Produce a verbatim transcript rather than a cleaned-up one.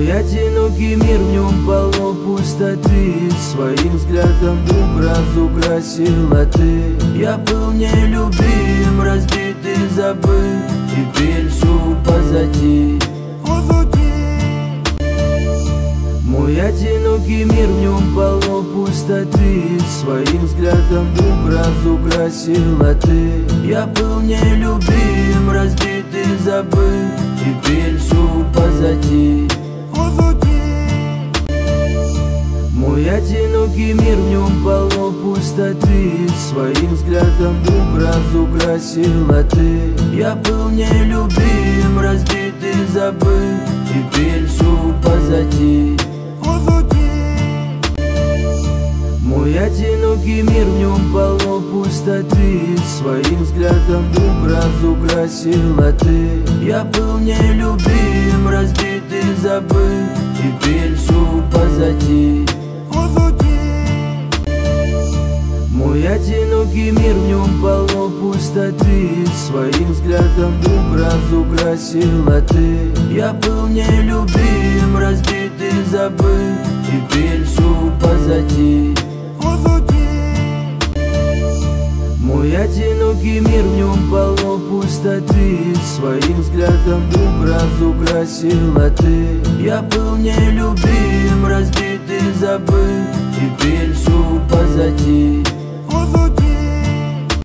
Мой одинокий мир, в нем полно пустоты. Своим взглядом образ украсила ты. Я был нелюбим, разбит и забыт. Теперь все позади. Мой одинокий мир, в нем полно пустоты. Своим взглядом образ украсила ты. Я был нелюбим, разбит и забыт. Теперь все позади. Мой одинокий мир, в нем полно пустоты. Своим взглядом образ украсила ты. Я был нелюбим, разбит и забыт. Теперь все позади. Мой одинокий мир, в нем полно пустоты. Своим взглядом образ украсила ты. Я был нелюбим, разбит и забыт. Теперь все позади. Мой одинокий мир, в нем полно пустоты. Своим взглядом образ украсила ты. Я был нелюбим, разбит и забыт. Теперь все позади. Мой одинокий мир, в нем полно пустоты. Своим взглядом образ украсила ты. Я был нелюбим, разбит и забыт. Теперь все позади.